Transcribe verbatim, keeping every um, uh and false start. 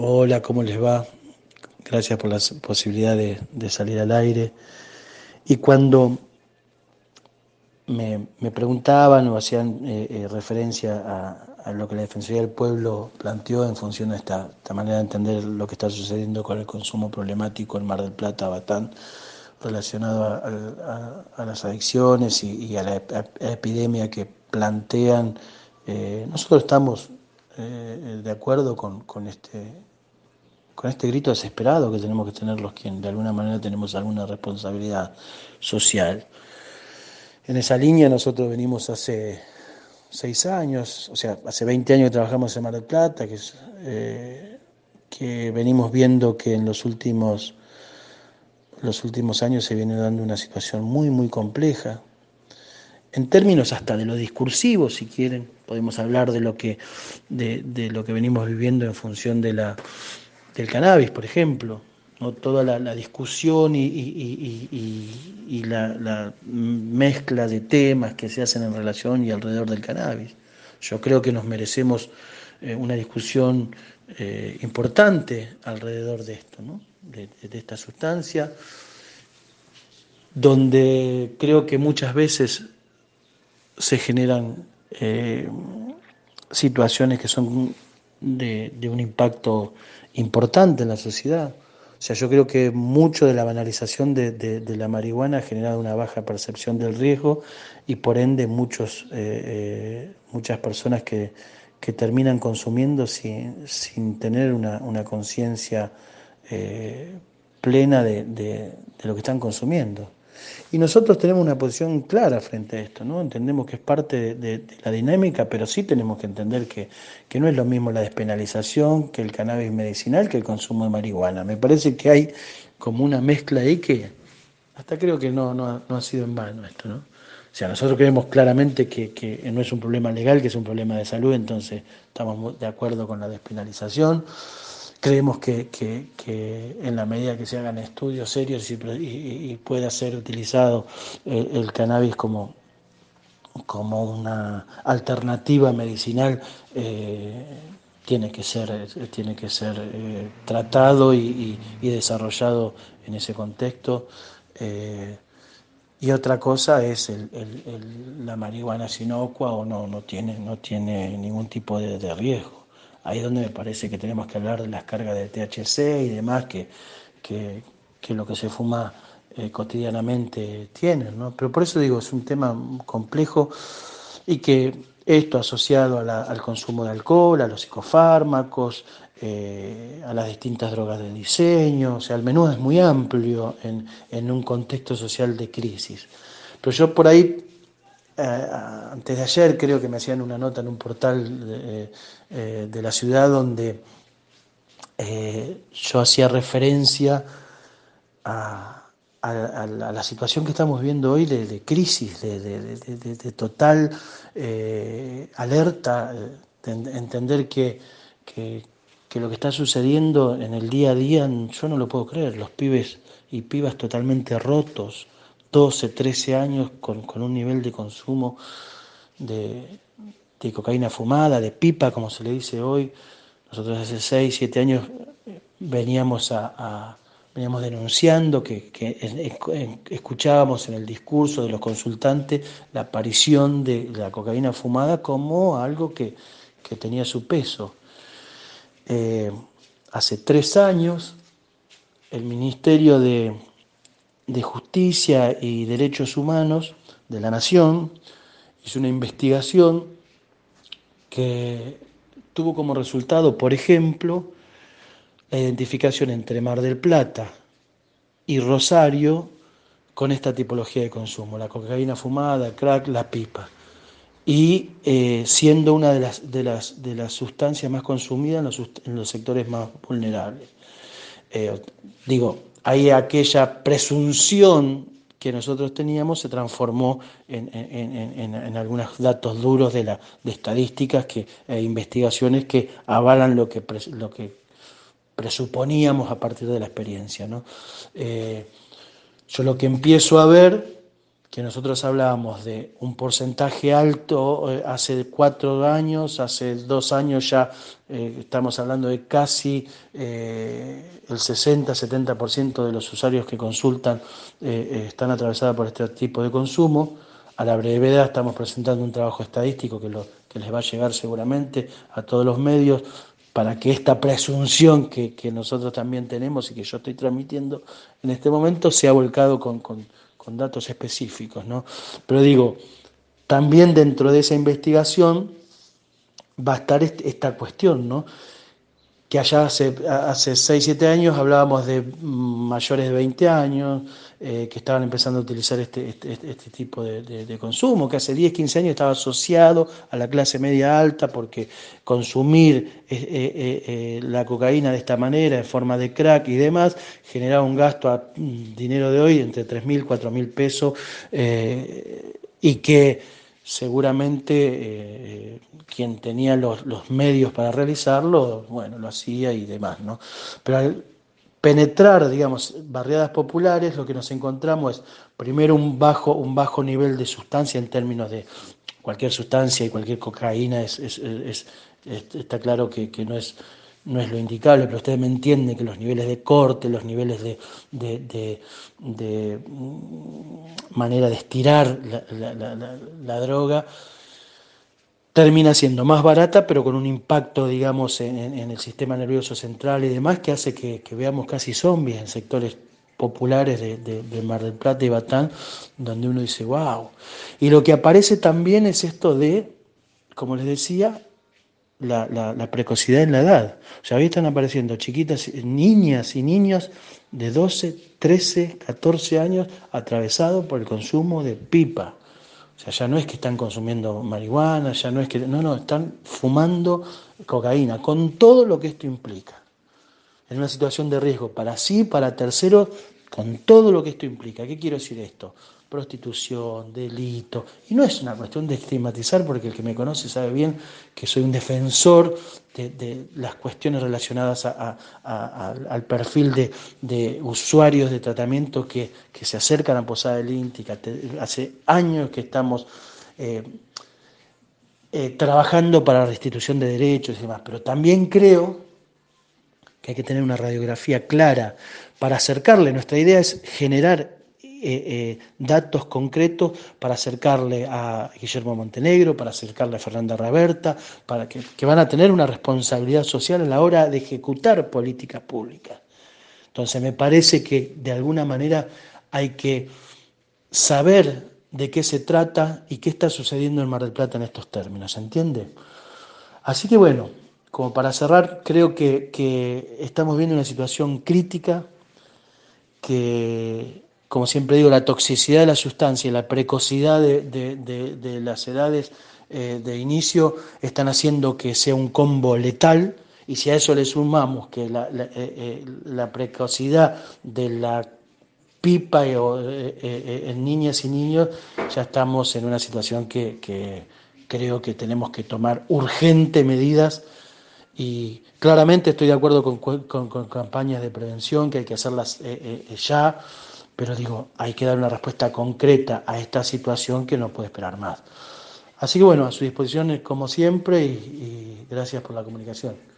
Hola, ¿cómo les va? Gracias por la s- posibilidad de, de salir al aire. Y cuando me, me preguntaban o hacían eh, eh, referencia a, a lo que la Defensoría del Pueblo planteó en función de esta, esta manera de entender lo que está sucediendo con el consumo problemático en Mar del Plata, Batán, relacionado a, a- a las adicciones y, y a la ep- a- epidemia que plantean, eh, nosotros estamos eh, de acuerdo con, con este con este grito desesperado que tenemos que tener los quienes de alguna manera tenemos alguna responsabilidad social. En esa línea nosotros venimos hace seis años, o sea, hace veinte años que trabajamos en Mar del Plata, que, es, eh, que venimos viendo que en los últimos, los últimos años se viene dando una situación muy, muy compleja. En términos hasta de lo discursivo, si quieren, podemos hablar de lo que, de, de lo que venimos viviendo en función de la, del cannabis, por ejemplo, ¿no? Toda la, la discusión y, y- y- y- y la, la mezcla de temas que se hacen en relación y alrededor del cannabis. Yo creo que nos merecemos eh, una discusión eh, importante alrededor de esto, ¿no? de, de esta sustancia, donde creo que muchas veces se generan eh, situaciones que son de, de un impacto importante en la sociedad. O sea, yo creo que mucho de la banalización de, de- de la marihuana ha generado una baja percepción del riesgo y por ende muchos, eh, eh, muchas personas que, que terminan consumiendo sin, sin tener una, una conciencia eh, plena de, de- de lo que están consumiendo. Y nosotros tenemos una posición clara frente a esto, ¿no? Entendemos que es parte de, de- de la dinámica, pero sí tenemos que entender que, que no es lo mismo la despenalización que el cannabis medicinal que el consumo de marihuana. Me parece que hay como una mezcla ahí que hasta creo que no, no, ha, no ha sido en vano esto, ¿no? O sea, nosotros creemos claramente que, que no es un problema legal, que es un problema de salud, entonces estamos de acuerdo con la despenalización. Creemos que, que, que en la medida que se hagan estudios serios y, y- y pueda ser utilizado eh, el cannabis como, como una alternativa medicinal, eh, tiene que ser, eh, tiene que ser eh, tratado y, y- y desarrollado en ese contexto. Eh, y otra cosa es el, el- el- la marihuana es inocua o no, no tiene, no tiene ningún tipo de, de riesgo. Ahí es donde me parece que tenemos que hablar de las cargas de T H C y demás que, que, que lo que se fuma eh, cotidianamente tienen, ¿no? Pero por eso digo, es un tema complejo y que esto asociado a la- al consumo de alcohol, a los psicofármacos, eh, a las distintas drogas de diseño, o sea, el menú es muy amplio en, en un contexto social de crisis. Pero yo por ahí, eh, antes de ayer creo que me hacían una nota en un portal de, eh, de la ciudad donde eh, yo hacía referencia a, a, a la, a la situación que estamos viendo hoy de, de crisis, de, de, de, de, de total eh, alerta, eh, de entender que, que, que lo que está sucediendo en el día a día, yo no lo puedo creer, los pibes y pibas totalmente rotos, doce trece años con, con un nivel de consumo de, de cocaína fumada, de pipa, como se le dice hoy. Nosotros hace seis siete años veníamos a, a- veníamos denunciando que, que escuchábamos en el discurso de los consultantes la aparición de la cocaína fumada como algo que, que tenía su peso. Eh, hace tres años el Ministerio de, de Justicia y Derechos Humanos de la Nación hizo una investigación que tuvo como resultado, por ejemplo, la identificación entre Mar del Plata y Rosario con esta tipología de consumo, la cocaína fumada, el crack, la pipa, y eh, siendo una de las, de, las, de las sustancias más consumidas en los, en los sectores más vulnerables. Eh, digo, ahí aquella presunción que nosotros teníamos se transformó en, en, en, en algunos datos duros de, la, de estadísticas que, e investigaciones que avalan lo que, lo que presuponíamos a partir de la experiencia, ¿no? Eh, yo lo que empiezo a ver, que nosotros hablábamos de un porcentaje alto eh, hace cuatro años, hace dos años ya eh, estamos hablando de casi eh, el sesenta setenta por ciento de los usuarios que consultan eh, eh, están atravesados por este tipo de consumo. A la brevedad estamos presentando un trabajo estadístico que, lo, que les va a llegar seguramente a todos los medios para que esta presunción que, que nosotros también tenemos y que yo estoy transmitiendo en este momento sea volcado con, con, con datos específicos, ¿no? Pero digo, también dentro de esa investigación va a estar esta cuestión, ¿no? Que allá hace, hace seis siete años hablábamos de mayores de veinte años, eh, que estaban empezando a utilizar este, este, este tipo de, de, de consumo, que hace diez quince años estaba asociado a la clase media alta, porque consumir eh, eh, eh, la cocaína de esta manera, en forma de crack y demás, generaba un gasto a dinero de hoy entre tres mil, cuatro mil pesos, eh, y que seguramente eh, quien tenía los, los medios para realizarlo, bueno, lo hacía y demás, ¿no? Pero al penetrar, digamos, barriadas populares, lo que nos encontramos es primero un bajo, un bajo nivel de sustancia en términos de cualquier sustancia y cualquier cocaína, es, es, es, es está claro que, que no es no es lo indicable, pero ustedes me entienden que los niveles de corte, los niveles de, de, de, de manera de estirar la, la, la, la, la droga termina siendo más barata, pero con un impacto, digamos, en, en el sistema nervioso central y demás, que hace que, que veamos casi zombies en sectores populares de, de, de Mar del Plata y Batán, donde uno dice, wow. Y lo que aparece también es esto de, como les decía, La, la, la precocidad en la edad. O sea, ahí están apareciendo chiquitas, niñas y niños de doce, trece, catorce años atravesados por el consumo de pipa. O sea, ya no es que están consumiendo marihuana, ya no es que... No, no, están fumando cocaína, con todo lo que esto implica. En una situación de riesgo para sí, para terceros, con todo lo que esto implica. ¿Qué quiero decir esto? Prostitución, delito. Y no es una cuestión de estigmatizar, porque el que me conoce sabe bien que soy un defensor de, de las cuestiones relacionadas a, a, a, al perfil de, de usuarios de tratamiento que, que se acercan a Posada del Inti, que hace años que estamos eh, eh, trabajando para la restitución de derechos y demás. Pero también creo que hay que tener una radiografía clara para acercarle. Nuestra idea es generar eh, eh, datos concretos para acercarle a Guillermo Montenegro, para acercarle a Fernanda Raberta, para que, que van a tener una responsabilidad social a la hora de ejecutar políticas públicas. Entonces me parece que de alguna manera hay que saber de qué se trata y qué está sucediendo en Mar del Plata en estos términos, ¿se entiende? Así que bueno, como para cerrar, creo que, que estamos viendo una situación crítica, que, como siempre digo, la toxicidad de la sustancia y la precocidad de, de, de, de las edades eh, de inicio están haciendo que sea un combo letal, y si a eso le sumamos que la, la, eh, eh, la precocidad de la pipa eh, eh, eh, en niñas y niños, ya estamos en una situación que, que creo que tenemos que tomar urgentes medidas. Y claramente estoy de acuerdo con, con, con campañas de prevención, que hay que hacerlas eh, eh, ya, pero digo, hay que dar una respuesta concreta a esta situación que no puede esperar más. Así que bueno, a su disposición como siempre, y, y gracias por la comunicación.